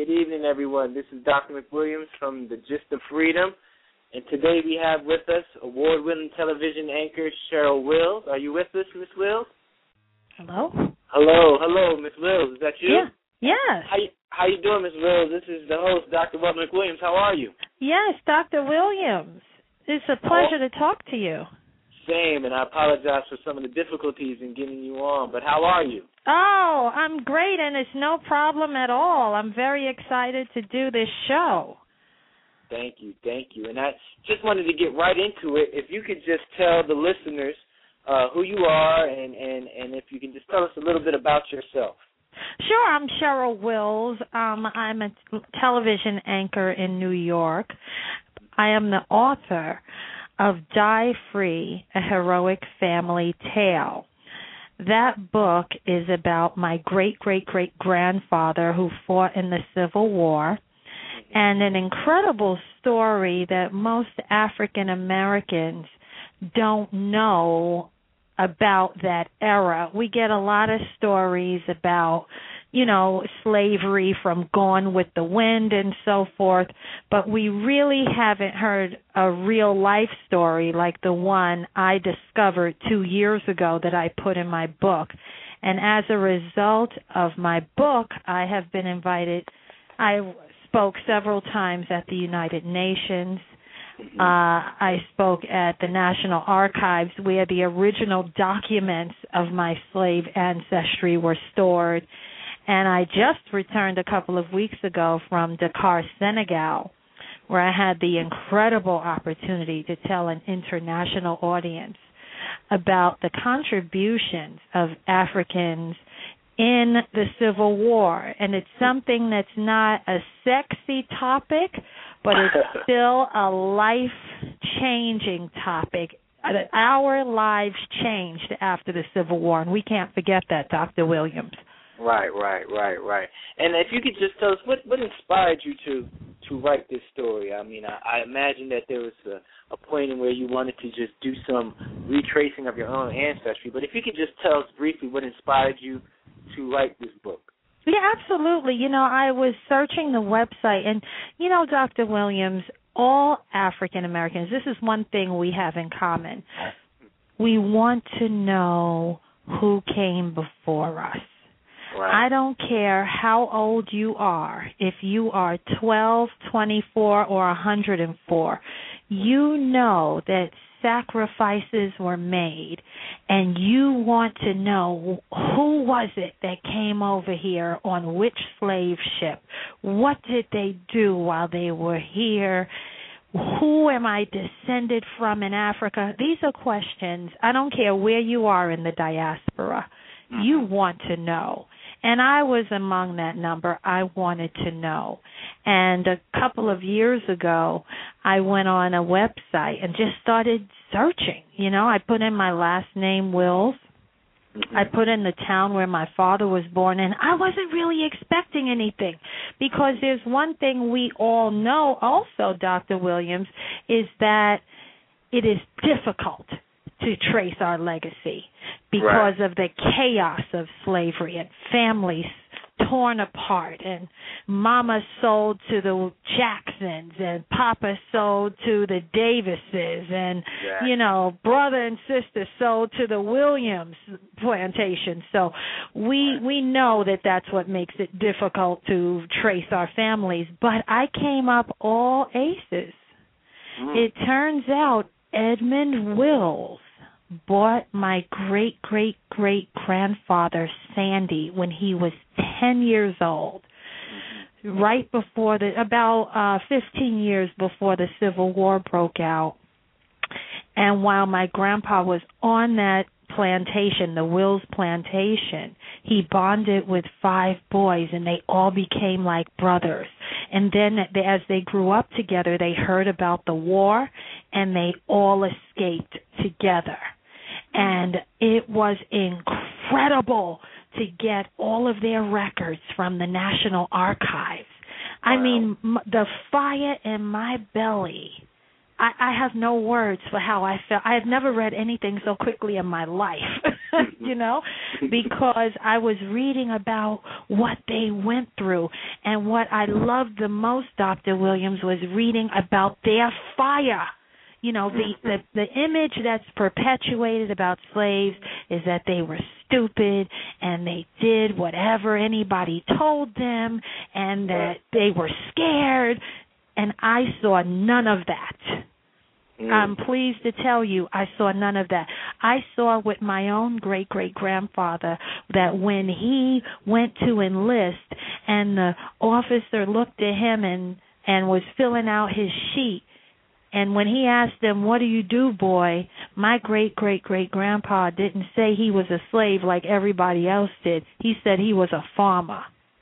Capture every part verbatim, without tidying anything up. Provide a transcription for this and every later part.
Good evening, everyone. This is Doctor McWilliams from The Gist of Freedom, and today we have with us award-winning television anchor Cheryl Wills. Are you with us, Miss Wills? Hello. Hello, hello, Miss Wills. Is that you? Yeah. Yes. How you, how you doing, Miss Wills? This is the host, Doctor Walt McWilliams. How are you? Yes, Doctor Williams. It's a pleasure oh. to talk to you. Same, and I apologize for some of the difficulties in getting you on, but how are you? Oh, I'm great, and it's no problem at all. I'm very excited to do this show. Thank you, thank you. And I just wanted to get right into it. If you could just tell the listeners uh, who you are, and, and, and if you can just tell us a little bit about yourself. Sure, I'm Cheryl Wills. Um, I'm a television anchor in New York. I am the author of Die Free, A Heroic Family Tale. That book is about my great-great-great-grandfather who fought in the Civil War, and an incredible story that most African Americans don't know about that era. We get a lot of stories about, you know, slavery from Gone with the Wind and so forth, but we really haven't heard a real life story like the one I discovered two years ago that I put in my book. And as a result of my book, I have been invited. I spoke several times at the United Nations. Uh, I spoke at the National Archives where the original documents of my slave ancestry were stored. And I just returned a couple of weeks ago from Dakar, Senegal, where I had the incredible opportunity to tell an international audience about the contributions of Africans in the Civil War. And it's something that's not a sexy topic, but it's still a life-changing topic. Our lives changed after the Civil War, and we can't forget that, Doctor Williams. Right, right, right, right. And if you could just tell us, what, what inspired you to, to write this story? I mean, I, I imagine that there was a, a point in where you wanted to just do some retracing of your own ancestry, but if you could just tell us briefly what inspired you to write this book. Yeah, absolutely. You know, I was searching the website, and, you know, Doctor Williams, all African Americans, this is one thing we have in common. We want to know who came before us. Right. I don't care how old you are, if you are twelve, twenty-four, or one hundred four, you know that sacrifices were made, and you want to know who was it that came over here on which slave ship? What did they do while they were here? Who am I descended from in Africa? These are questions. I don't care where you are in the diaspora. You want to know. And I was among that number. I wanted to know. And a couple of years ago, I went on a website and just started searching. You know, I put in my last name, Wills. Mm-hmm. I put in the town where my father was born, and I wasn't really expecting anything, because there's one thing we all know also, Doctor Williams, is that it is difficult to trace our legacy because right. of the chaos of slavery and families torn apart, and Mama sold to the Jacksons and Papa sold to the Davises, and, yeah. you know, brother and sister sold to the Williams plantation. So we we know that that's what makes it difficult to trace our families. But I came up all aces. Mm. It turns out Edmund Wills bought my great-great-great-grandfather, Sandy, when he was ten years old, mm-hmm. right before the, about uh, fifteen years before the Civil War broke out. And while my grandpa was on that plantation, the Wills plantation, he bonded with five boys, and they all became like brothers. And then as they grew up together, they heard about the war, and they all escaped together. And it was incredible to get all of their records from the National Archives. Wow. I mean, m- the fire in my belly, I, I have no words for how I felt. I have never read anything so quickly in my life. you know, because I was reading about what they went through. And what I loved the most, Doctor Williams, was reading about their fire. You know, the, the, the image that's perpetuated about slaves is that they were stupid and they did whatever anybody told them and that they were scared. And I saw none of that. Mm. I'm pleased to tell you I saw none of that. I saw with my own great-great-grandfather that when he went to enlist and the officer looked at him and, and was filling out his sheet, and when he asked him, "What do you do, boy?" my great-great-great-grandpa didn't say he was a slave like everybody else did. He said he was a farmer.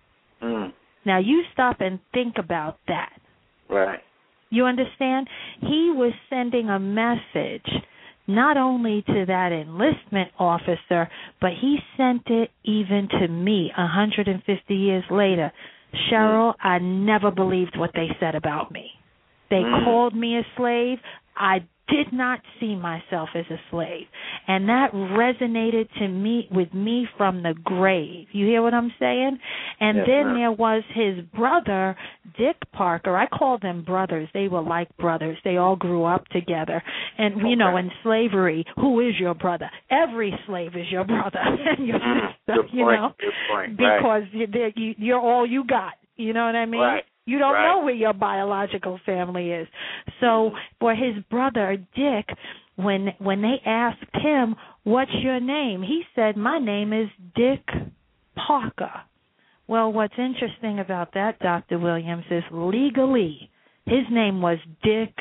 Mm. Now, you stop and think about that. Right. You understand? He was sending a message not only to that enlistment officer, but he sent it even to me one hundred fifty years later. Cheryl, I never believed what they said about me. They mm. called me a slave. I did not see myself as a slave. And that resonated to me with me from the grave. You hear what I'm saying? And yes, then ma'am. There was his brother, Dick Parker. I call them brothers. They were like brothers. They all grew up together. And, okay. you know, in slavery, who is your brother? Every slave is your brother and your mm. sister, Good you point. know, Good point. because right. you're, you're all you got. You know what I mean? Right. You don't right. know where your biological family is. So for his brother, Dick, when when they asked him, "What's your name?" he said, "My name is Dick Parker." Well, what's interesting about that, Doctor Williams, is legally his name was Dick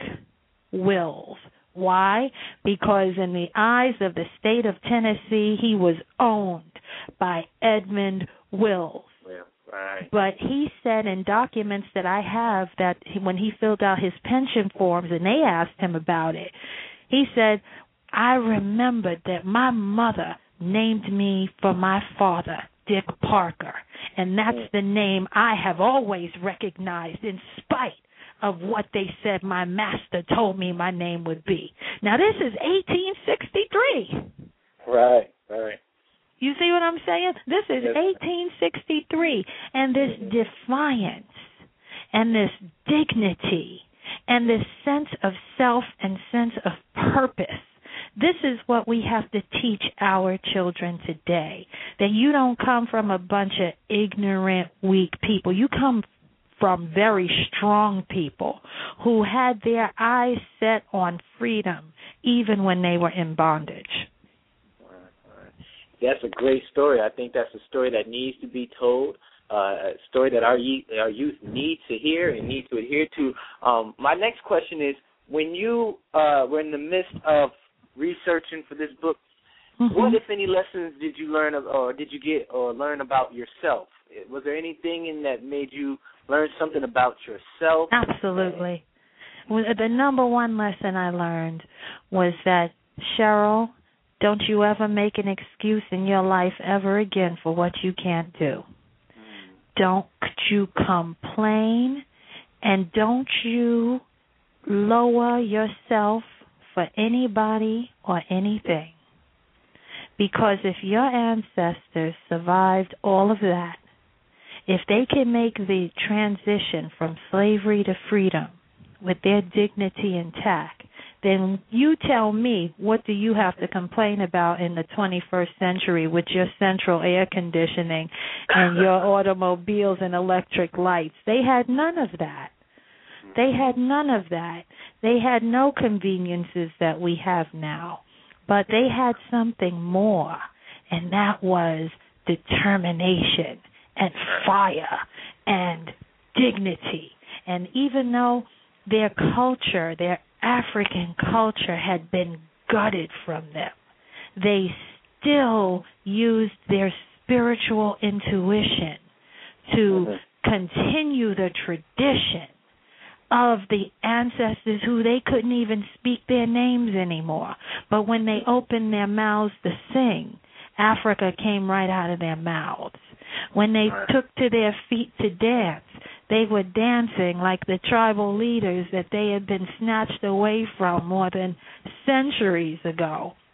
Wills. Why? Because in the eyes of the state of Tennessee, he was owned by Edmund Wills. Right. But he said in documents that I have that when he filled out his pension forms and they asked him about it, he said, "I remembered that my mother named me for my father, Dick Parker, and that's the name I have always recognized in spite of what they said my master told me my name would be." Now, this is eighteen sixty-three. Right, right. You see what I'm saying? This is eighteen sixty-three, and this defiance and this dignity and this sense of self and sense of purpose, this is what we have to teach our children today, that you don't come from a bunch of ignorant, weak people. You come from very strong people who had their eyes set on freedom even when they were in bondage. That's a great story. I think that's a story that needs to be told, uh, a story that our youth, our youth need to hear and need to adhere to. Um, my next question is, when you uh, were in the midst of researching for this book, mm-hmm. what, if any, lessons did you learn of, or did you get or learn about yourself? Was there anything in that made you learn something about yourself? Absolutely. Well, the number one lesson I learned was that, Cheryl, don't you ever make an excuse in your life ever again for what you can't do. Don't you complain, and don't you lower yourself for anybody or anything. Because if your ancestors survived all of that, if they can make the transition from slavery to freedom with their dignity intact, then you tell me, what do you have to complain about in the twenty-first century with your central air conditioning and your automobiles and electric lights? They had none of that. They had none of that. They had no conveniences that we have now. But they had something more, and that was determination and fire and dignity. And even though their culture, their African culture had been gutted from them, they still used their spiritual intuition to continue the tradition of the ancestors who they couldn't even speak their names anymore. But when they opened their mouths to sing, Africa came right out of their mouths. When they took to their feet to dance, they were dancing like the tribal leaders that they had been snatched away from more than centuries ago.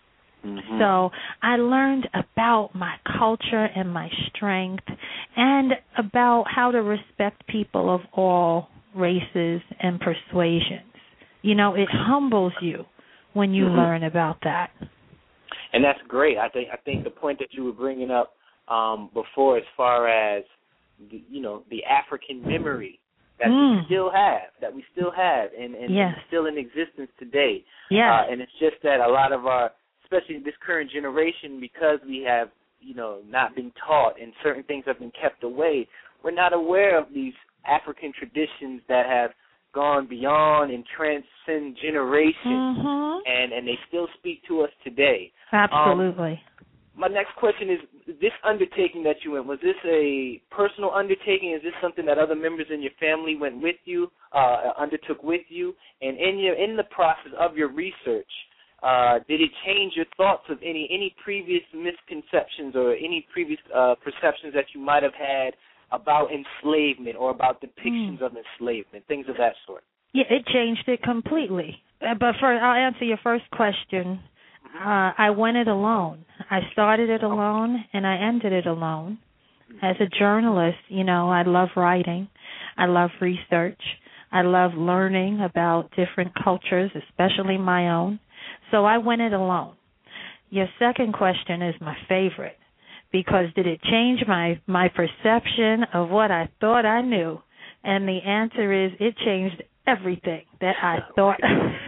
Mm-hmm. So I learned about my culture and my strength and about how to respect people of all races and persuasions. You know, it humbles you when you mm-hmm. learn about that. And that's great. I think I think the point that you were bringing up um, before, as far as the, you know, the African memory that mm. we still have, that we still have, and, and, yes. and still in existence today. Yes. Uh, and it's just that a lot of our, especially this current generation, because we have, you know, not been taught and certain things have been kept away, we're not aware of these African traditions that have gone beyond and transcend generations, mm-hmm. and, and they still speak to us today. Absolutely. Um, my next question is, this undertaking that you went, was this a personal undertaking? Is this something that other members in your family went with you, uh, undertook with you? And in your in the process of your research, uh, did it change your thoughts of any, any previous misconceptions or any previous uh, perceptions that you might have had about enslavement or about depictions mm. of enslavement, things of that sort? Yeah, it changed it completely. Uh, but for, I'll answer your first question. Uh, I went it alone. I started it alone, and I ended it alone. As a journalist, you know, I love writing. I love research. I love learning about different cultures, especially my own. So I went it alone. Your second question is my favorite, because did it change my, my perception of what I thought I knew? And the answer is it changed everything that I thought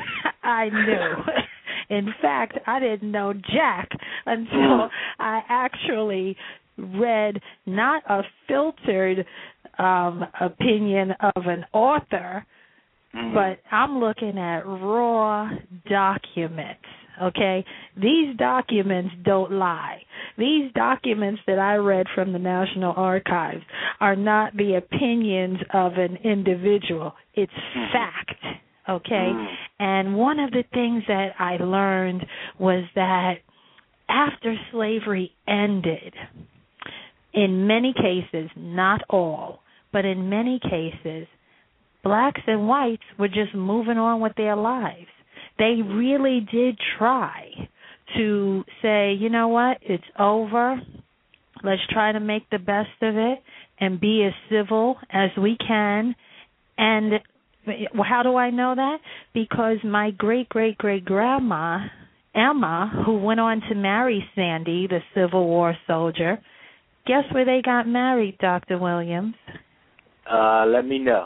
I knew. In fact, I didn't know jack until I actually read not a filtered um, opinion of an author, mm-hmm. but I'm looking at raw documents, okay? These documents don't lie. These documents that I read from the National Archives are not the opinions of an individual. It's mm-hmm. fact. Okay, mm. and one of the things that I learned was that after slavery ended, in many cases, not all, but in many cases, blacks and whites were just moving on with their lives. They really did try to say, you know what, it's over. Let's try to make the best of it and be as civil as we can. And how do I know that? Because my great-great-great-grandma, Emma, who went on to marry Sandy, the Civil War soldier, guess where they got married, Doctor Williams? Uh, let me know.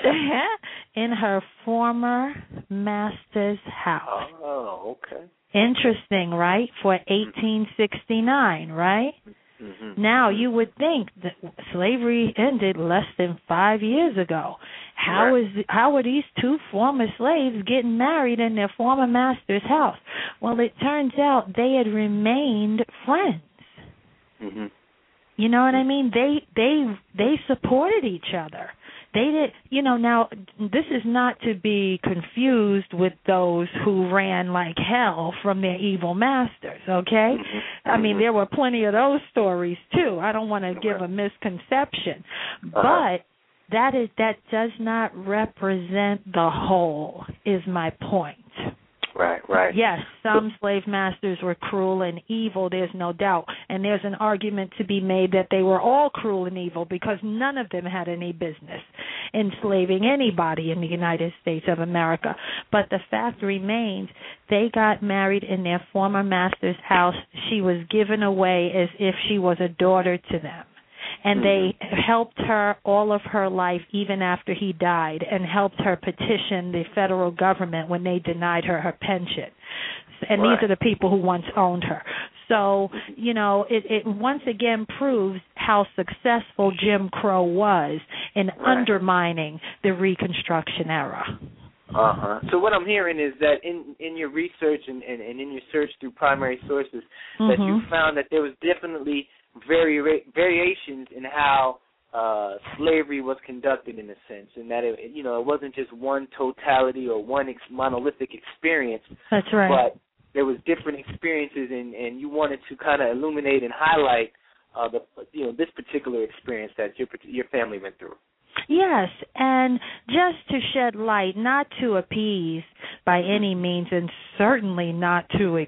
In her former master's house. Oh, okay. Interesting, right? For eighteen sixty-nine, right? Mm-hmm. Now, you would think that slavery ended less than five years ago. How right. is how are these two former slaves getting married in their former master's house? Well, it turns out they had remained friends. Mm-hmm. You know what I mean? They they they supported each other. They did, you know, now this is not to be confused with those who ran like hell from their evil masters, okay? Mm-hmm. I mean, there were plenty of those stories, too. I don't want to give a misconception. Uh-huh. But that is that does not represent the whole, is my point. Right, right. Yes, some slave masters were cruel and evil, there's no doubt. And there's an argument to be made that they were all cruel and evil because none of them had any business enslaving anybody in the United States of America. But the fact remains, they got married in their former master's house. She was given away as if she was a daughter to them. And they helped her all of her life, even after he died, and helped her petition the federal government when they denied her her pension. And right. these are the people who once owned her. So, you know, it, it once again proves how successful Jim Crow was in right. undermining the Reconstruction era. Uh-huh. So what I'm hearing is that in, in your research and, and, and in your search through primary sources, mm-hmm. that you found that there was definitely Vari- variations in how uh, slavery was conducted, in a sense, and that it, you know, it wasn't just one totality or one ex- monolithic experience. That's right. But there was different experiences, and, and you wanted to kind of illuminate and highlight uh, the you know this particular experience that your your family went through. Yes, and just to shed light, not to appease by any means, and certainly not to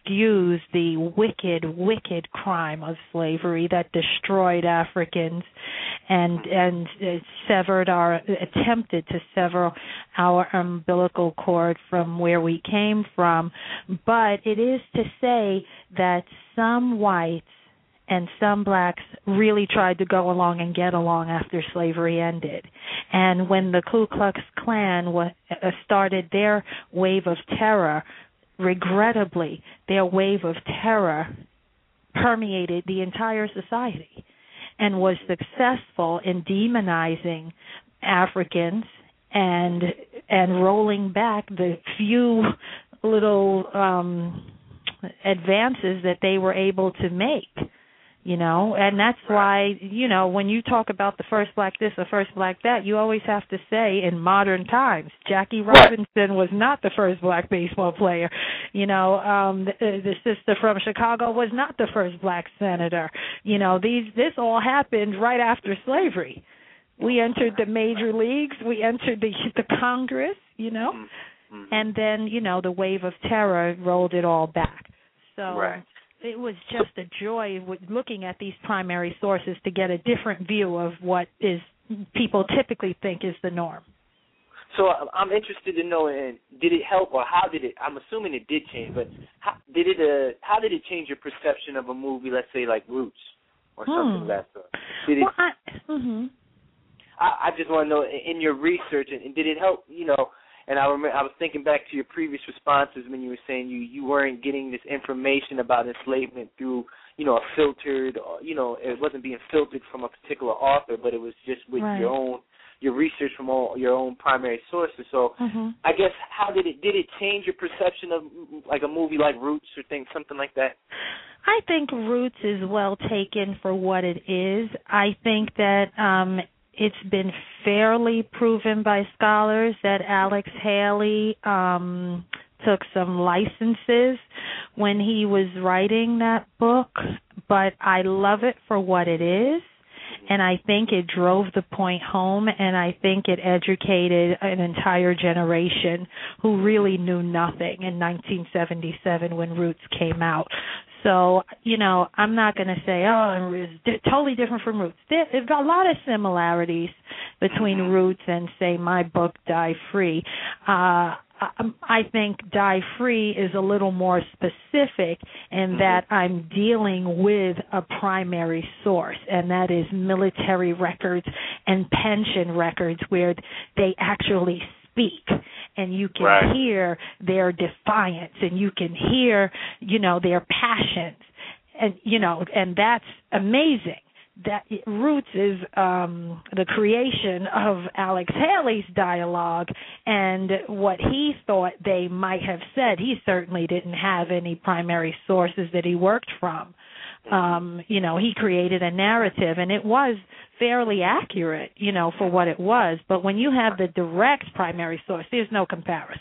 excuse the wicked, wicked crime of slavery that destroyed Africans and and uh, severed our, attempted to sever our umbilical cord from where we came from. But it is to say that some whites and some blacks really tried to go along and get along after slavery ended. And when the Ku Klux Klan was, uh, started their wave of terror, regrettably, their wave of terror permeated the entire society and was successful in demonizing Africans and and rolling back the few little um, advances that they were able to make. You know, and that's why, you know, when you talk about the first black this or first black that, you always have to say in modern times, Jackie Robinson was not the first black baseball player. You know, um, the, the sister from Chicago was not the first black senator. You know, these this all happened right after slavery. We entered the major leagues. We entered the, the Congress, you know, mm-hmm. and then, you know, the wave of terror rolled it all back. So. Right. It was just a joy with looking at these primary sources to get a different view of what is people typically think is the norm. So I'm interested to know, and did it help, or how did it? I'm assuming it did change, but how did it? Uh, how did it change your perception of a movie? Let's say like Roots or something hmm. of that sort. Did it? Well, I, mm-hmm. I, I just want to know in your research, and, and did it help? You know. And I remember, I was thinking back to your previous responses when you were saying you, you weren't getting this information about enslavement through, you know, a filtered, or, you know, it wasn't being filtered from a particular author, but it was just with right. your own, your research from all your own primary sources. So mm-hmm. I guess how did it, did it change your perception of like a movie like Roots or things, something like that? I think Roots is well taken for what it is. I think that um, it's been fairly proven by scholars that Alex Haley um, took some licenses when he was writing that book, but I love it for what it is, and I think it drove the point home, and I think it educated an entire generation who really knew nothing in nineteen seventy-seven when Roots came out. So, you know, I'm not going to say, oh, it's totally different from Roots. There's a lot of similarities between Roots and, say, my book, Die Free. Uh, I think Die Free is a little more specific in that I'm dealing with a primary source, and that is military records and pension records where they actually speak, and you can right. hear their defiance, and you can hear, you know, their passions, and you know, and that's amazing. That Roots is um, the creation of Alex Haley's dialogue, and what he thought they might have said. He certainly didn't have any primary sources that he worked from. Um, you know, he created a narrative, and it was fairly accurate, you know, for what it was. But when you have the direct primary source, there's no comparison.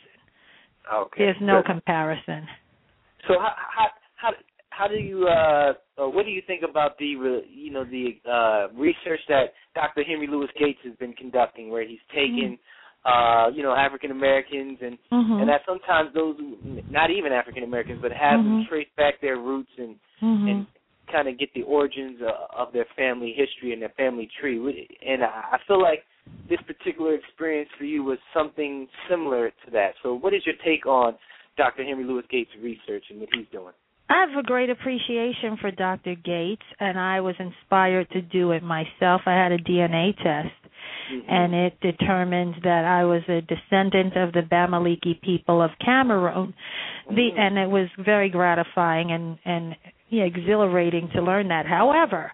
Okay. There's no Good. comparison. So how how how, how do you uh, or what do you think about the you know the uh, research that Doctor Henry Louis Gates has been conducting, where he's taken mm-hmm. uh, you know African Americans and mm-hmm. and that sometimes those not even African Americans but have mm-hmm. them trace back their roots and mm-hmm. and kind of get the origins uh, of their family history and their family tree. And I feel like this particular experience for you was something similar to that. So what is your take on Doctor Henry Louis Gates' research and what he's doing? I have a great appreciation for Doctor Gates, and I was inspired to do it myself. I had a D N A test, mm-hmm. and it determined that I was a descendant of the Bamileke people of Cameroon. Mm-hmm. The, and it was very gratifying and, and yeah, exhilarating to learn that. However,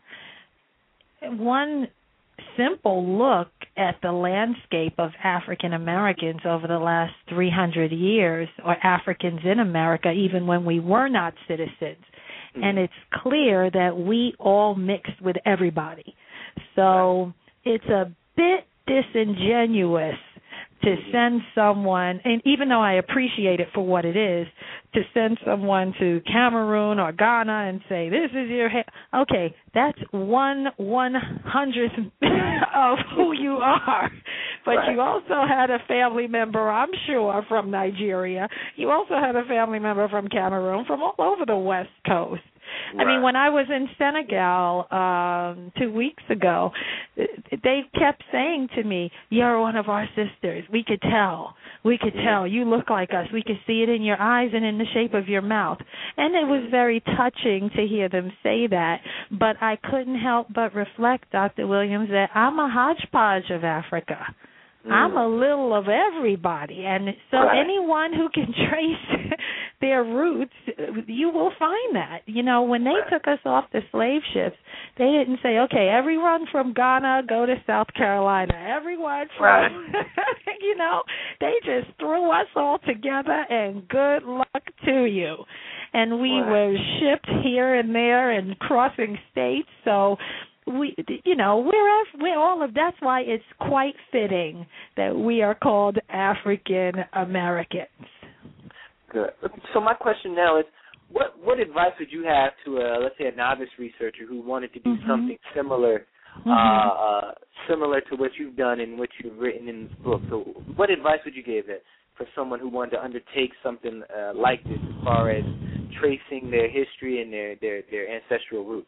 one simple look at the landscape of African Americans over the last three hundred years, or Africans in America, even when we were not citizens, mm-hmm. and it's clear that we all mixed with everybody. So it's a bit disingenuous to send someone, and even though I appreciate it for what it is, to send someone to Cameroon or Ghana and say, this is your head. Okay, that's one one hundredth of who you are. But right. you also had a family member, I'm sure, from Nigeria. You also had a family member from Cameroon, from all over the West Coast. I Right. mean, when I was in Senegal um, two weeks ago, they kept saying to me, "You're one of our sisters. We could tell. We could tell. You look like us. We could see it in your eyes and in the shape of your mouth." And it was very touching to hear them say that. But I couldn't help but reflect, Doctor Williams, that I'm a hodgepodge of Africa. Mm. I'm a little of everybody. And so right. anyone who can trace their roots, you will find that. You know, when they right. took us off the slave ships, they didn't say, okay, everyone from Ghana, go to South Carolina. Everyone from, right. you know, they just threw us all together and good luck to you. And we right. were shipped here and there and crossing states, so we, you know, we're we're all of. That's why it's quite fitting that we are called African Americans. Good. So my question now is, what what advice would you have to a, let's say, a novice researcher who wanted to do mm-hmm. something similar, mm-hmm. uh, uh, similar to what you've done and what you've written in this book? So, what advice would you give it for someone who wanted to undertake something uh, like this, as far as tracing their history and their, their, their ancestral roots?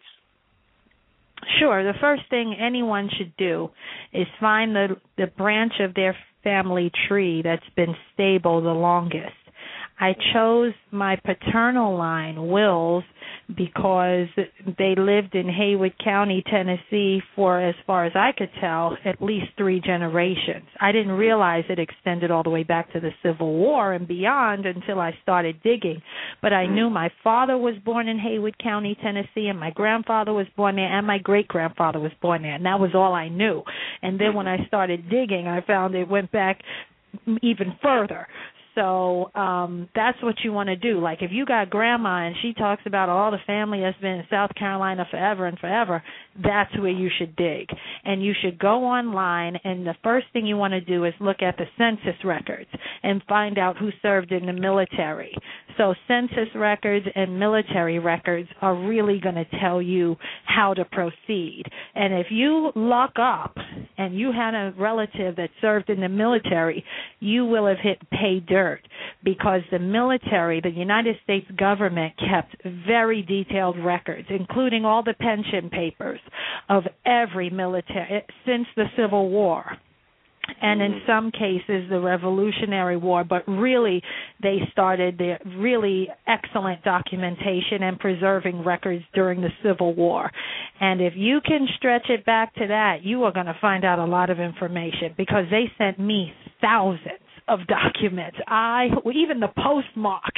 Sure. The first thing anyone should do is find the the branch of their family tree that's been stable the longest. I chose my paternal line, Wills, because they lived in Haywood County, Tennessee for, as far as I could tell, at least three generations. I didn't realize it extended all the way back to the Civil War and beyond until I started digging. But I knew my father was born in Haywood County, Tennessee, and my grandfather was born there, and my great-grandfather was born there, and that was all I knew. And then when I started digging, I found it went back even further. So um, that's what you want to do. Like if you got grandma and she talks about all the family that's been in South Carolina forever and forever, that's where you should dig. And you should go online, and the first thing you want to do is look at the census records and find out who served in the military. So census records and military records are really going to tell you how to proceed. And if you luck up and you had a relative that served in the military, you will have hit pay dirt. Because the military, the United States government, kept very detailed records, including all the pension papers of every military since the Civil War. And in some cases, the Revolutionary War, but really they started their really excellent documentation and preserving records during the Civil War. And if you can stretch it back to that, you are going to find out a lot of information because they sent me thousands of documents. I, even the postmarks,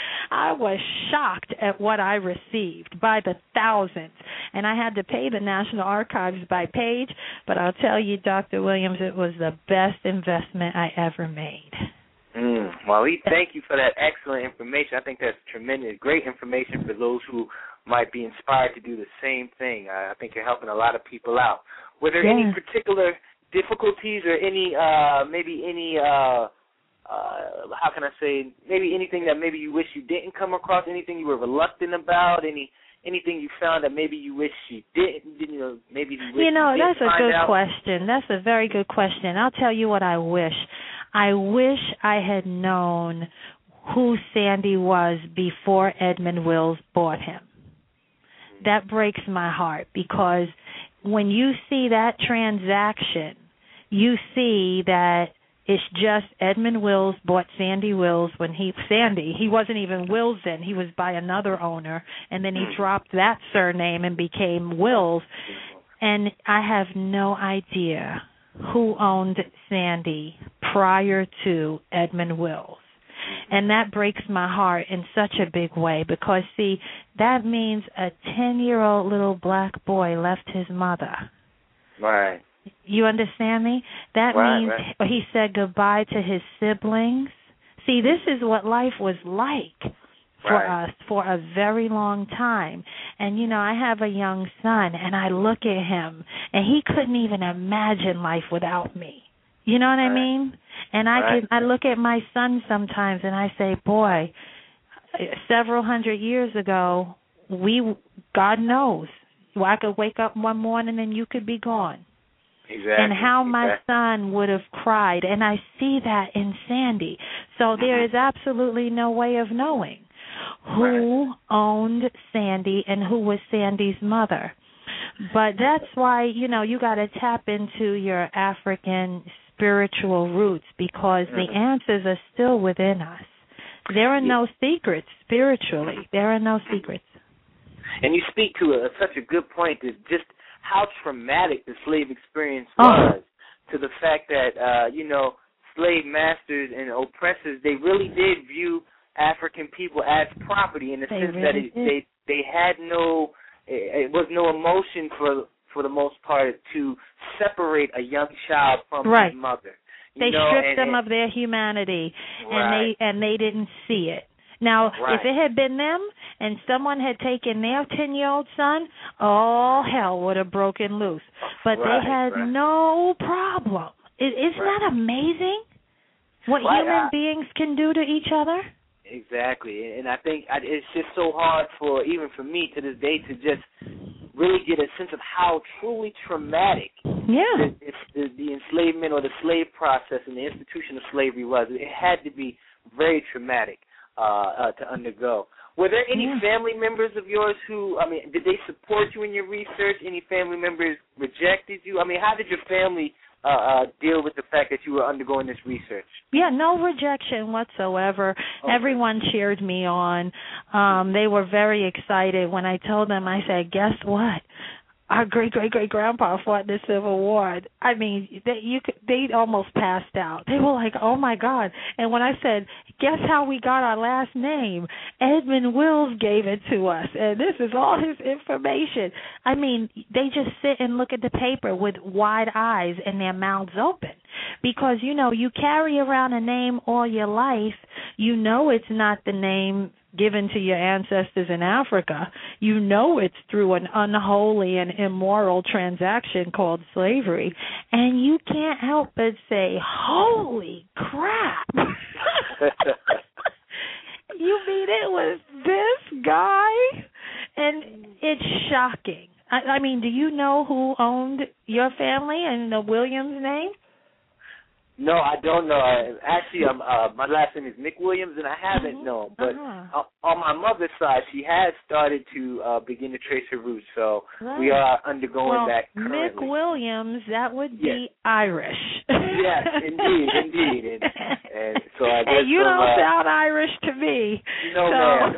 I was shocked at what I received by the thousands. And I had to pay the National Archives by page, but I'll tell you, Doctor Williams, it was the best investment I ever made. Mm, well, we thank you for that excellent information. I think that's tremendous, great information for those who might be inspired to do the same thing. I think you're helping a lot of people out. Were there yeah. any particular difficulties or any, uh, maybe any, uh, uh, how can I say, maybe anything that maybe you wish you didn't come across, anything you were reluctant about, any anything you found that maybe you wish you didn't, you know, maybe you wish you know, you didn't that's a find good out? question. That's a very good question. I'll tell you what I wish. I wish I had known who Sandy was before Edmund Wills bought him. That breaks my heart because when you see that transaction, you see that it's just Edmund Wills bought Sandy Wills when he, Sandy, he wasn't even Wills then, he was by another owner, and then he dropped that surname and became Wills. And I have no idea who owned Sandy prior to Edmund Wills. And that breaks my heart in such a big way because, see, that means a ten-year-old little black boy left his mother. Right. You understand me? That right, means right. he said goodbye to his siblings. See, this is what life was like for right. us for a very long time. And, you know, I have a young son, and I look at him, and he couldn't even imagine life without me. You know what right. I mean? And I right. can I look at my son sometimes, and I say, boy, several hundred years ago, we, God knows, well, I could wake up one morning and you could be gone. Exactly. And how my exactly. son would have cried. And I see that in Sandy. So there is absolutely no way of knowing who right. owned Sandy and who was Sandy's mother. But that's why, you know, you got to tap into your African spiritual roots, because mm-hmm. the answers are still within us. There are no secrets spiritually. There are no secrets. And you speak to a, such a good point, that just how traumatic the slave experience was, oh. to the fact that, uh, you know, slave masters and oppressors, they really did view African people as property, in the they sense really that it, they they had no, it, it was no emotion for for the most part to separate a young child from right. his mother. You they know, stripped and, them and, of their humanity, right. and they and they didn't see it. Now, right. if it had been them and someone had taken their ten-year-old son, all hell would have broken loose. But right, they had right. no problem. Is, isn't right. that amazing? What right, human I, beings can do to each other? Exactly. And I think it's just so hard for, even for me to this day, to just really get a sense of how truly traumatic yeah. the, the, the enslavement or the slave process and the institution of slavery was. It had to be very traumatic uh, uh, to undergo. Were there any yeah. family members of yours who, I mean, did they support you in your research? Any family members rejected you? I mean, how did your family uh, uh, deal with the fact that you were undergoing this research? Yeah, no rejection whatsoever. Okay. Everyone cheered me on. Um, they were very excited when I told them. I said, guess what? Our great-great-great-grandpa fought in the Civil War. I mean, they you could, they almost passed out. They were like, oh, my God. And when I said, guess how we got our last name? Edmund Wills gave it to us, and this is all his information. I mean, they just sit and look at the paper with wide eyes and their mouths open. Because, you know, you carry around a name all your life. You know it's not the name given to your ancestors in Africa. You know it's through an unholy and immoral transaction called slavery. And you can't help but say, holy crap. You mean it was this guy? And it's shocking. I, I mean, do you know who owned your family and the Williams name? No, I don't know. Uh, actually, um, uh, my last name is McWilliams, and I haven't mm-hmm. known. But uh-huh. uh, on my mother's side, she has started to uh, begin to trace her roots. So right. we are undergoing well, that currently. McWilliams, that would yes. be Irish. Yes, indeed, indeed. And, and so I guess and you from, don't uh, sound Irish to me. No, so. ma'am.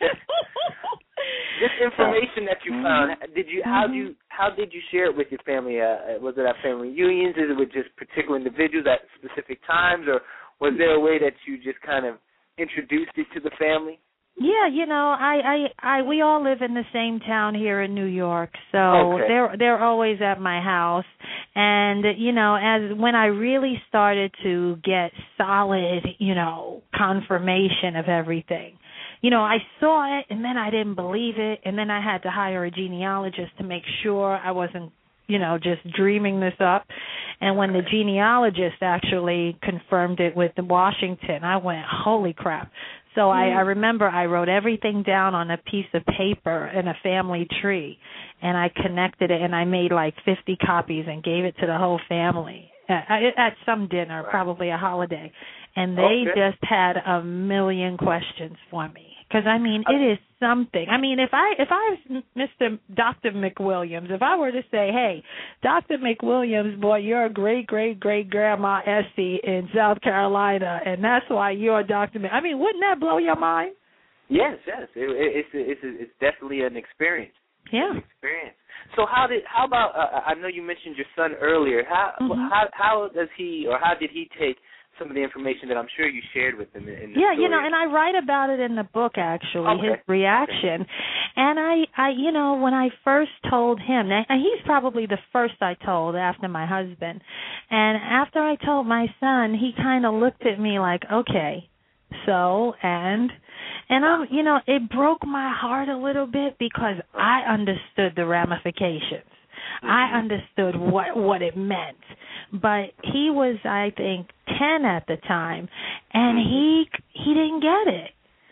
This information that you found, did you? How mm-hmm. do you? How did you share it with your family? Uh, was it at family reunions? Is it with just particular individuals at specific times, or was there a way that you just kind of introduced it to the family? Yeah, you know, I, I, I, we all live in the same town here in New York, so okay. they're they're always at my house. And you know, as when I really started to get solid, you know, confirmation of everything. You know, I saw it, and then I didn't believe it, and then I had to hire a genealogist to make sure I wasn't, you know, just dreaming this up. And when the genealogist actually confirmed it with the Washington, I went, holy crap. So mm. I, I remember I wrote everything down on a piece of paper in a family tree, and I connected it, and I made like fifty copies and gave it to the whole family at, at some dinner, right. probably a holiday. And they okay. just had a million questions for me. Because, I mean, it is something. I mean, if I if I was Mister Doctor McWilliams, if I were to say, hey, Doctor McWilliams, boy, you're great-great-great-grandma Essie in South Carolina, and that's why you're Doctor Mc... I mean, wouldn't that blow your mind? Yes, yes. It, it, it's, it's, it's definitely an experience. Yeah. An experience. So how did how about, uh, I know you mentioned your son earlier. How, mm-hmm. how, how does he, or how did he take some of the information that I'm sure you shared with him in, in the yeah, story? you know, and I write about it in the book, actually, okay. his reaction. Okay. And I, I, you know, when I first told him, and he's probably the first I told after my husband, and after I told my son, he kind of looked at me like, okay, so, and, and I'm, you know, it broke my heart a little bit because I understood the ramifications. Mm-hmm. I understood what what it meant. But he was, I think, ten at the time, and he he didn't get it.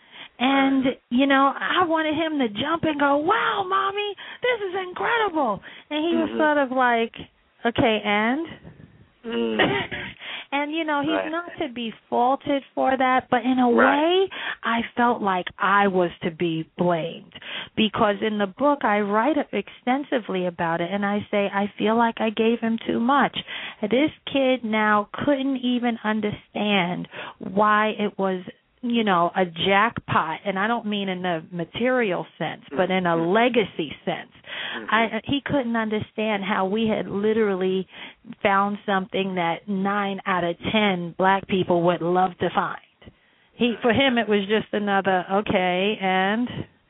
And, you know, I wanted him to jump and go, wow, Mommy, this is incredible. And he was mm-hmm. sort of like, Okay, and? Mm. And, you know, he's right. not to be faulted for that, but in a right. way, I felt like I was to be blamed. Because in the book, I write extensively about it, and I say, I feel like I gave him too much. This kid now couldn't even understand why it was, you know, a jackpot, and I don't mean in the material sense, but in a legacy sense. Mm-hmm. I, he couldn't understand how we had literally found something that nine out of ten black people would love to find. He, for him, it was just another, okay, and...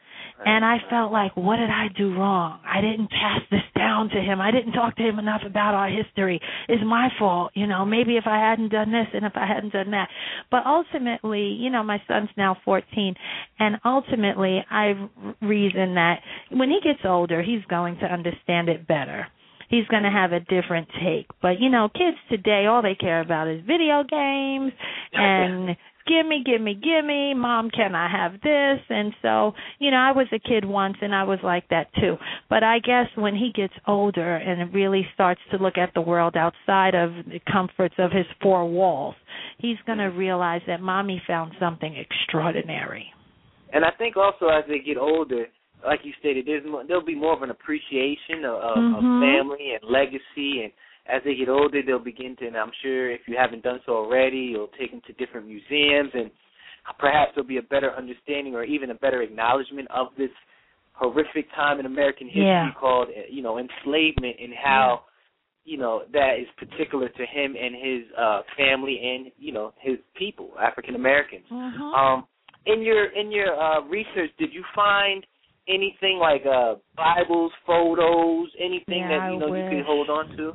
And I felt like, what did I do wrong? I didn't pass this down to him. I didn't talk to him enough about our history. It's my fault, you know, maybe if I hadn't done this and if I hadn't done that. But ultimately, you know, my son's now fourteen, and ultimately I've reasoned that when he gets older, he's going to understand it better. He's going to have a different take. But, you know, kids today, all they care about is video games and... Gimme, gimme, gimme, Mom, can I have this? And so, you know, I was a kid once, and I was like that too. But I guess when he gets older and really starts to look at the world outside of the comforts of his four walls, he's going to realize that Mommy found something extraordinary. And I think also as they get older, like you stated, there's more, there'll be more of an appreciation of, of, mm-hmm. of family and legacy, and as they get older, they'll begin to, and I'm sure if you haven't done so already, you'll take them to different museums, and perhaps there'll be a better understanding or even a better acknowledgement of this horrific time in American history yeah. called, you know, enslavement, and how, yeah. you know, that is particular to him and his uh, family and, you know, his people, African Americans. Mm-hmm. Um, in your in your uh, research, did you find anything like uh, Bibles, photos, anything yeah, that you know I you could hold on to?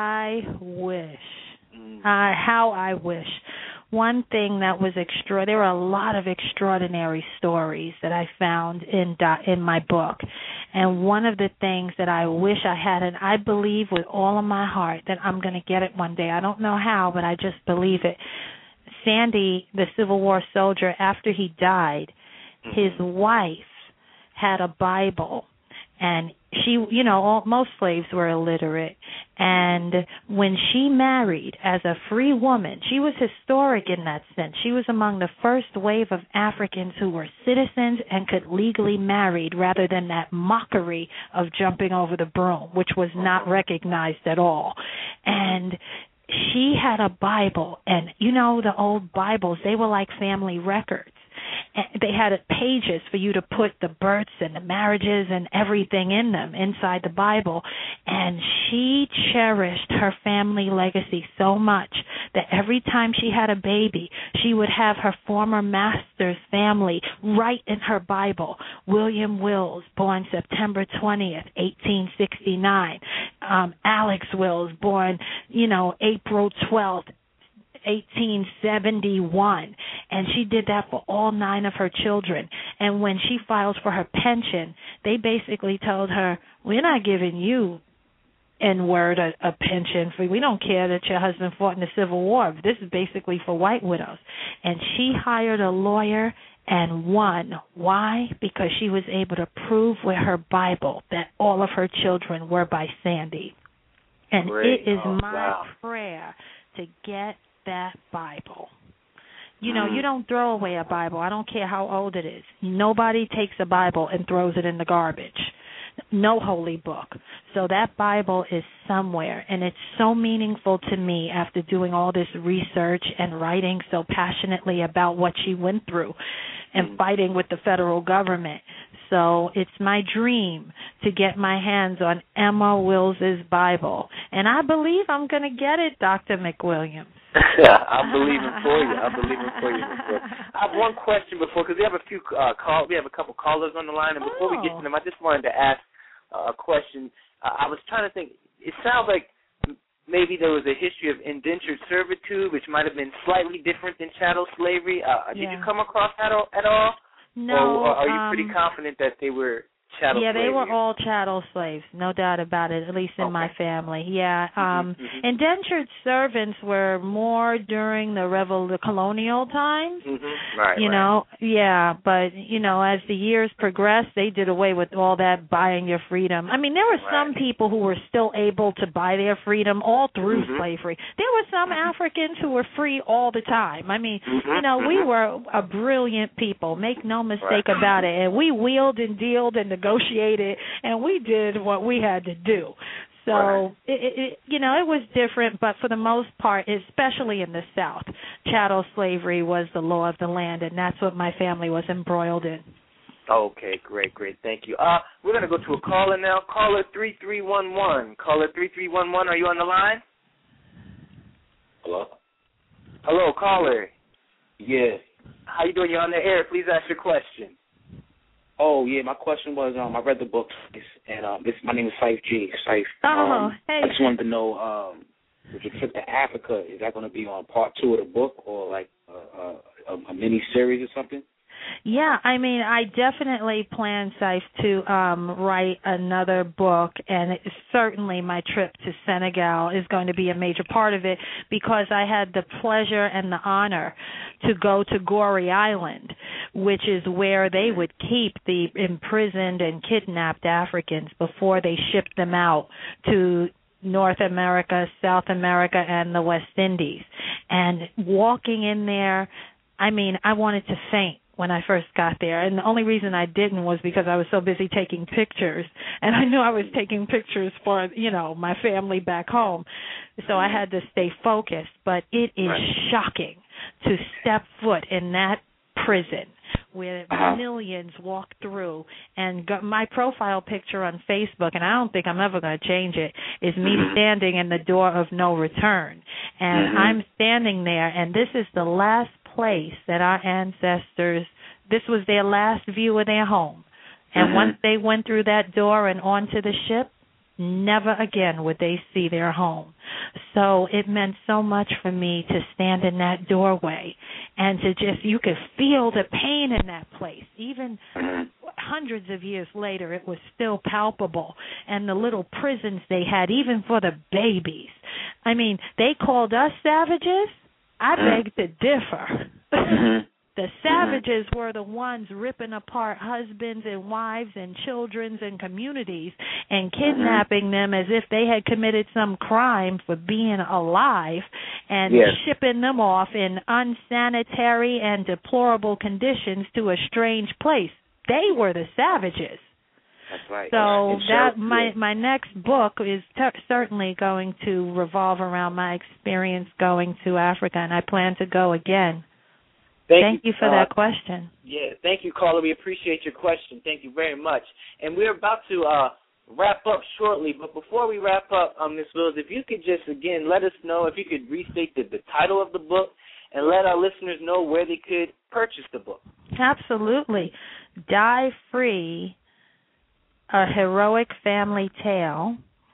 I wish. Mm. Uh, how I wish. One thing that was extra. There were a lot of extraordinary stories that I found in in my book, and one of the things that I wish I had, and I believe with all of my heart that I'm going to get it one day. I don't know how, but I just believe it. Sandy, the Civil War soldier, after he died, mm-hmm. his wife had a Bible, and she, you know, all, most slaves were illiterate, and when she married as a free woman, she was historic in that sense. She was among the first wave of Africans who were citizens and could legally marry rather than that mockery of jumping over the broom, which was not recognized at all. And she had a Bible, and you know, the old Bibles, they were like family records. They had pages for you to put the births and the marriages and everything in them inside the Bible. And she cherished her family legacy so much that every time she had a baby, she would have her former master's family write in her Bible, William Wills, born September twentieth, eighteen sixty-nine. Um, Alex Wills, born, you know, April twelfth, eighteen seventy-one, and she did that for all nine of her children. And when she files for her pension, they basically told her, we're not giving you N-word a, a pension for, we don't care that your husband fought in the Civil War. This is basically for white widows. And she hired a lawyer and won. Why? Because she was able to prove with her Bible that all of her children were by Sandy. And Great. it is oh, my wow. prayer to get that Bible. You know, mm. you don't throw away a Bible. I don't care how old it is. Nobody takes a Bible and throws it in the garbage. No holy book. So that Bible is somewhere, and it's so meaningful to me after doing all this research and writing so passionately about what she went through and mm. fighting with the federal government. So it's my dream to get my hands on Emma Wills's Bible. And I believe I'm going to get it, Doctor McWilliams. I'm believing for you. I'm believing for you. I have one question before, because we have a few uh, call. We have a couple callers on the line, and before oh. we get to them, I just wanted to ask uh, a question. Uh, I was trying to think. It sounds like maybe there was a history of indentured servitude, which might have been slightly different than chattel slavery. Uh, did yeah. you come across that at all? No. Or, or are you um, pretty confident that they were Chattel yeah, they slavery. were all chattel slaves, no doubt about it, at least in okay. my family. Yeah. Um mm-hmm, mm-hmm. Indentured servants were more during the revol the colonial times. Mm-hmm. Right, you right. know, yeah, but you know, as the years progressed, they did away with all that buying your freedom. I mean, there were right. some people who were still able to buy their freedom all through mm-hmm. slavery. There were some mm-hmm. Africans who were free all the time. I mean, mm-hmm. you know, mm-hmm. we were a brilliant people, make no mistake right. about it. And we wheeled and dealed and negotiated, and we did what we had to do. So, right. it, it, you know, it was different, but for the most part, especially in the South, chattel slavery was the law of the land, and that's what my family was embroiled in. Okay, great, great. Thank you. Uh, we're going to go to a caller now. Caller three three one one. Caller three three one one, are you on the line? Hello? Hello, caller. Yes. How you doing? You're on the air. Please ask your question. Oh, yeah, my question was, um, I read the book, and um, this, my name is Saif G. Saif. Oh, um, hey. I just wanted to know, um, with your trip to Africa, is that going to be on part two of the book or like a, a, a mini-series or something? Yeah, I mean, I definitely plan, Saif, to um, write another book, and it, certainly my trip to Senegal is going to be a major part of it because I had the pleasure and the honor to go to Gorée Island, which is where they would keep the imprisoned and kidnapped Africans before they shipped them out to North America, South America, and the West Indies. And walking in there, I mean, I wanted to faint when I first got there. And the only reason I didn't was because I was so busy taking pictures. And I knew I was taking pictures for, you know, my family back home. So I had to stay focused. But it is right. shocking to step foot in that prison where uh-huh. millions walk through. And go, my profile picture on Facebook, and I don't think I'm ever going to change it, is me mm-hmm. standing in the door of no return. And mm-hmm. I'm standing there, and this is the last place that our ancestors, this was their last view of their home. And mm-hmm. once they went through that door and onto the ship, never again would they see their home. So it meant so much for me to stand in that doorway and to just, you could feel the pain in that place. Even mm-hmm. hundreds of years later, it was still palpable. And the little prisons they had, even for the babies. I mean, they called us savages. I beg to differ. Mm-hmm. The savages mm-hmm. were the ones ripping apart husbands and wives and children and communities and kidnapping mm-hmm. them as if they had committed some crime for being alive and yes. shipping them off in unsanitary and deplorable conditions to a strange place. They were the savages. That's right. So right. that sure, my yeah. my next book is t- certainly going to revolve around my experience going to Africa, and I plan to go again. Thank, Thank you, you for uh, that question. Yeah, thank you, caller. We appreciate your question. Thank you very much. And we're about to uh, wrap up shortly, but before we wrap up, um, Miz Wills, if you could just, again, let us know, if you could restate the, the title of the book and let our listeners know where they could purchase the book. Absolutely. Die Free, A Heroic Family Tale,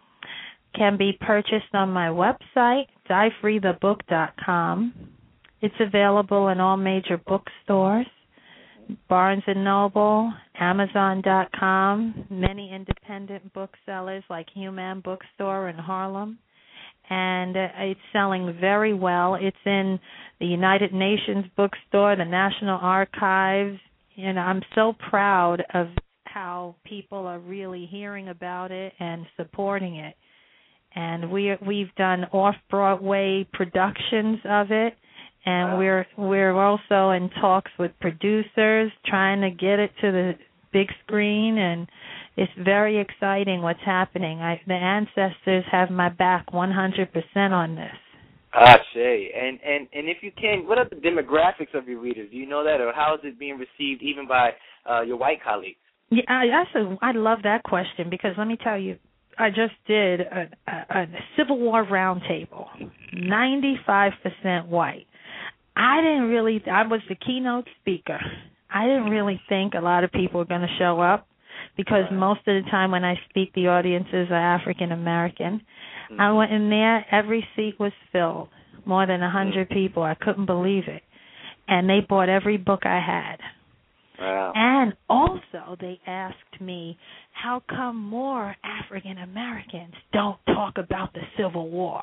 can be purchased on my website, die free the book dot com. It's available in all major bookstores, Barnes and Noble, Amazon dot com, many independent booksellers like Human Bookstore in Harlem. And uh, it's selling very well. It's in the United Nations bookstore, the National Archives. You know, I'm so proud of how people are really hearing about it and supporting it. And we we've done off-Broadway productions of it, and wow. we're we're also in talks with producers trying to get it to the big screen, and it's very exciting what's happening. I, the ancestors have my back one hundred percent on this. Ah, Shay. And, and, and if you can, what are the demographics of your readers? Do you know that, or how is it being received even by uh, your white colleagues? Yeah, I, that's a, I love that question because let me tell you, I just did a, a, a Civil War roundtable, ninety-five percent white. I didn't really, I was the keynote speaker. I didn't really think a lot of people were going to show up because right. most of the time when I speak, the audiences are African American. Mm-hmm. I went in there, every seat was filled, more than one hundred mm-hmm. people. I couldn't believe it. And they bought every book I had. Wow. And also they asked me, how come more African Americans don't talk about the Civil War?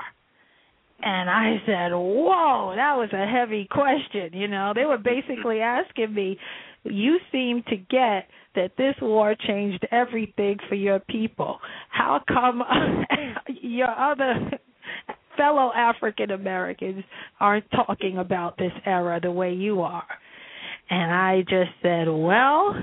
And I said, whoa, that was a heavy question. You know, they were basically asking me, you seem to get that this war changed everything for your people. How come your other fellow African Americans aren't talking about this era the way you are? And I just said, well,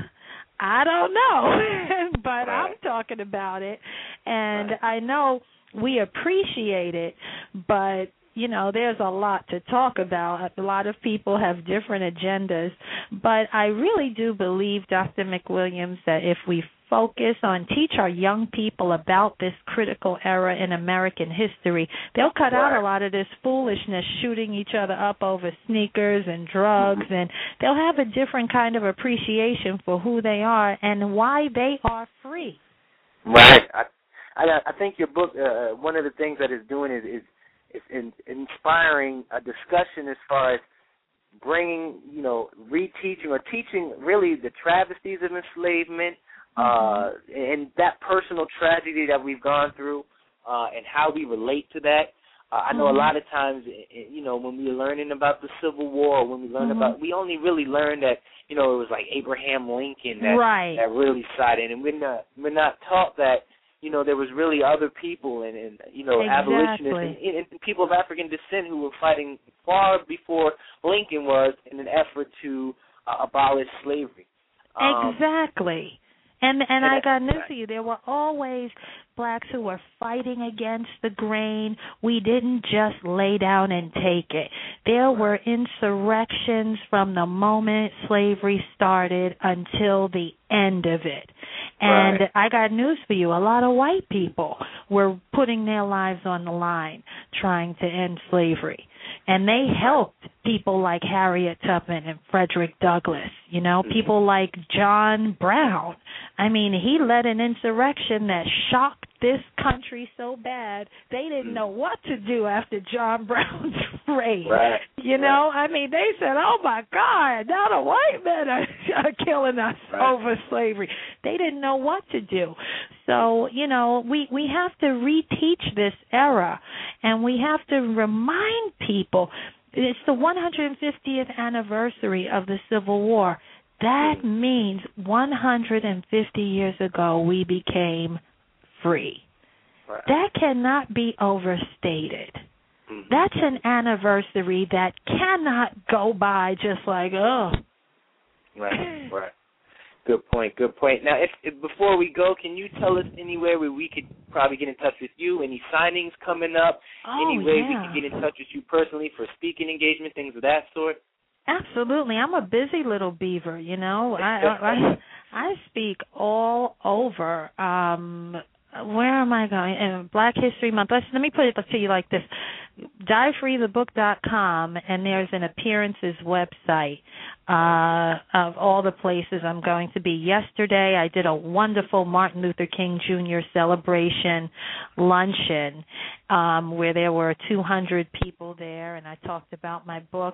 I don't know, but right. I'm talking about it, and right. I know we appreciate it, but, you know, there's a lot to talk about. A lot of people have different agendas, but I really do believe, Doctor McWilliams, that if we focus on teach our young people about this critical era in American history, they'll cut right. out a lot of this foolishness, shooting each other up over sneakers and drugs, and they'll have a different kind of appreciation for who they are and why they are free. Right. I I, I think your book, uh, one of the things that it's doing is, is, is in, inspiring a discussion as far as bringing, you know, reteaching or teaching really the travesties of enslavement, Uh, and that personal tragedy that we've gone through, uh, and how we relate to that. Uh, I know mm-hmm. a lot of times, you know, when we're learning about the Civil War, when we learn mm-hmm. about, we only really learn that, you know, it was like Abraham Lincoln that right. that really sided, and we're not we're not taught that, you know, there was really other people and, and you know, exactly. abolitionists and, and people of African descent who were fighting far before Lincoln was in an effort to uh, abolish slavery. Um, exactly. And and I got news for you. There were always blacks who were fighting against the grain. We didn't just lay down and take it. There were insurrections from the moment slavery started until the end of it. And right. I got news for you. A lot of white people were putting their lives on the line trying to end slavery. And they helped people like Harriet Tubman and Frederick Douglass, you know, people like John Brown. I mean, he led an insurrection that shocked this country so bad they didn't know what to do after John Brown's reign. Right. You know, I mean, they said, oh, my God, now the white men are, are killing us right. over slavery. They didn't know what to do. So, you know, we, we have to reteach this era, and we have to remind people. It's the one hundred fiftieth anniversary of the Civil War. That means one hundred fifty years ago we became free. Right. That cannot be overstated. Mm-hmm. That's an anniversary that cannot go by just like, oh. Right, right. Good point, good point. Now, if, if before we go, can you tell us anywhere where we could probably get in touch with you? Any signings coming up? Oh, Any way yeah. we can get in touch with you personally for speaking engagement, things of that sort? Absolutely. I'm a busy little beaver, you know. I I, I speak all over. Um, where am I going? In Black History Month. Let's, let me put it to you like this. die free the book dot com, and there's an appearances website uh, of all the places I'm going to be. Yesterday, I did a wonderful Martin Luther King Junior celebration luncheon um, where there were two hundred people there, and I talked about my book.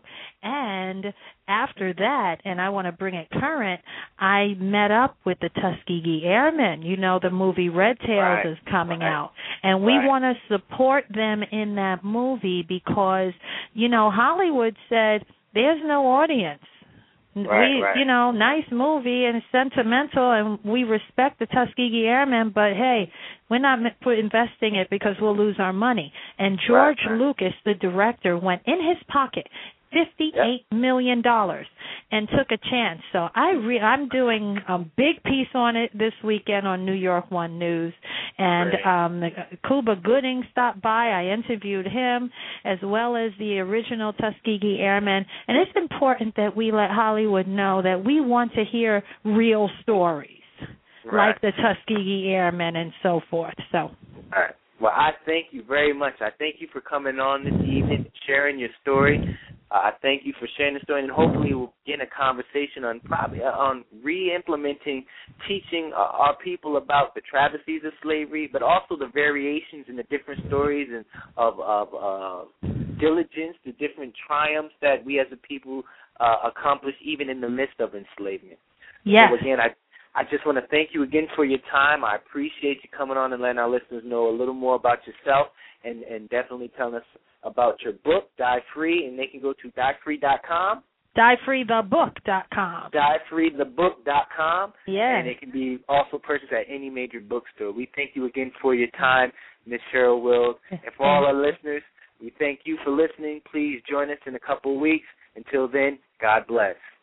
And after that, and I want to bring it current, I met up with the Tuskegee Airmen. You know, the movie Red Tails right. is coming right. out, and we right. want to support them in that movie because, you know, Hollywood said there's no audience. Right, we, right. you know, nice movie and sentimental, and we respect the Tuskegee Airmen, but hey, we're not investing it because we'll lose our money. And George right, right. Lucas, the director, went in his pocket fifty-eight yep. million dollars and took a chance. So I re- I'm doing a big piece on it this weekend on New York One News. And um, Cuba Gooding stopped by. I interviewed him as well as the original Tuskegee Airmen. And it's important that we let Hollywood know that we want to hear real stories right. like the Tuskegee Airmen and so forth. So. All right. Well, I thank you very much. I thank you for coming on this evening and sharing your story. Uh, I thank you for sharing the story, and hopefully we'll get a conversation on probably uh, on re-implementing, teaching uh, our people about the travesties of slavery, but also the variations in the different stories and of, of uh, diligence, the different triumphs that we as a people uh, accomplish even in the midst of enslavement. Yes. So again, I I just want to thank you again for your time. I appreciate you coming on and letting our listeners know a little more about yourself, and, and definitely telling us about your book, Die Free, and they can go to die free dot com. die free the book dot com. die free the book dot com. Yeah. And it can be also purchased at any major bookstore. We thank you again for your time, Miz Cheryl Wills. And for all our listeners, we thank you for listening. Please join us in a couple of weeks. Until then, God bless.